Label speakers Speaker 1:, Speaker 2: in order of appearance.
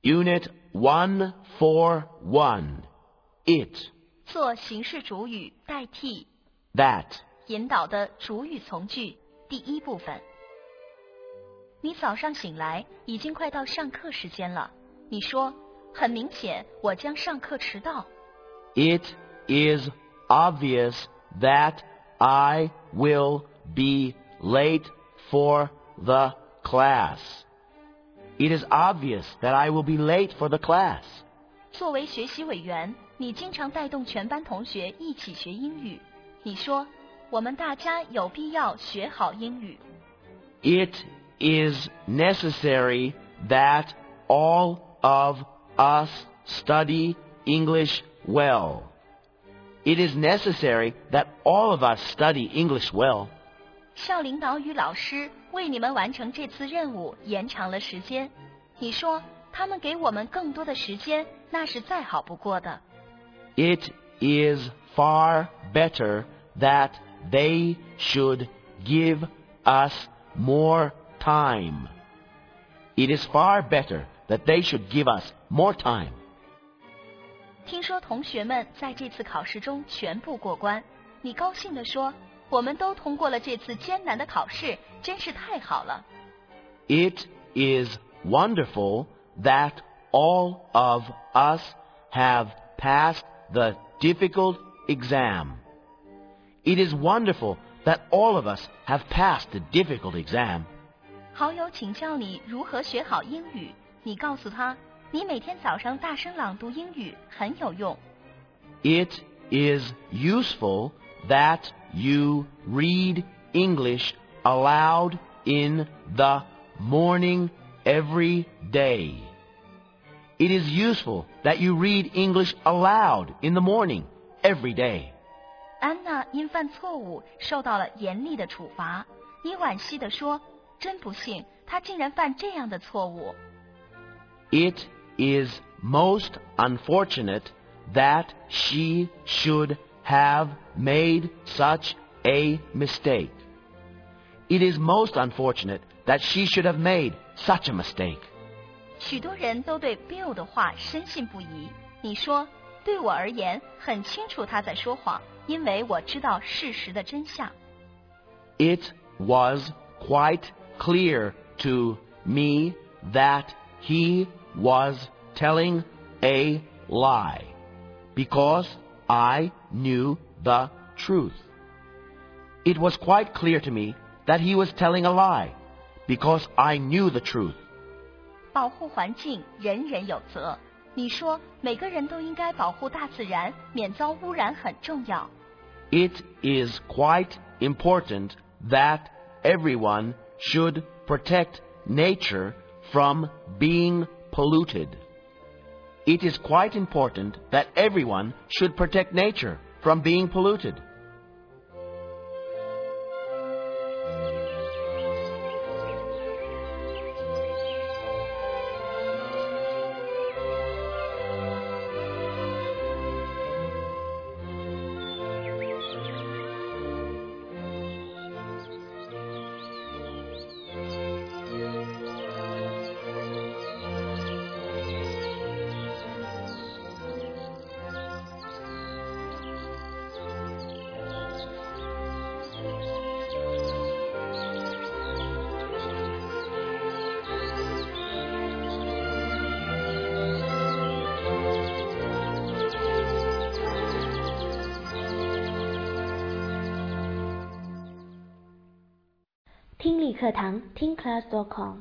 Speaker 1: Unit 141. It.
Speaker 2: 做形式主语代替
Speaker 1: That.
Speaker 2: 引导的主语从句第一部分。你早上醒来，已经快到上课时间了。你说，很明显，我将上课迟到。
Speaker 1: It is obvious that I will be late for the class. It is obvious that I will be late for the class.
Speaker 2: 作为学习委员，你经常带动全班同学一起学英语。你说，我们大家有必要学好英语。
Speaker 1: It is necessary that all of us study English well. It is necessary that all of us study English well.
Speaker 2: 校领导与老师为你们完成这次任务延长了时间。你说，他们给我们更多的时间，那是再好不过的。
Speaker 1: It is far better that they should give us more time. It is far better that they should give us more time.
Speaker 2: 听说同学们在这次考试中全部过关，你高兴地说，我们都通过了这次艰难的考试，真是太好了。
Speaker 1: It is wonderful that all of us have passed the difficult exam. It is wonderful that all of us have passed the difficult exam.
Speaker 2: 好友请教你如何学好英语，你告诉他，你每天早上大声朗读英语很有用。
Speaker 1: It is useful that you read English aloud in the morning every day. It is useful that you read English aloud in the morning every day.
Speaker 2: 安娜因犯错误受到了严厉的处罚，你惋惜地说，真不幸，她竟然犯这样的错误。
Speaker 1: It is most unfortunate that she should have made such a mistake. It is most unfortunate that she should have made such a mistake.
Speaker 2: 许多人都对 Bill 的话深信不疑。你说，对我而言，很清楚他在说谎，因为我知道事实的真相。
Speaker 1: It was quite clear to me that he was telling a lie, because I knew the truth. It was quite clear to me that he was telling a lie, because I knew the truth.
Speaker 2: 保护环境，人人有责。你说，每个人都应该保护大自然，免遭污染很重要。
Speaker 1: It is quite important that everyone should protect nature from being polluted. It is quite important that everyone should protect nature from being polluted.
Speaker 3: 听力课堂听class.com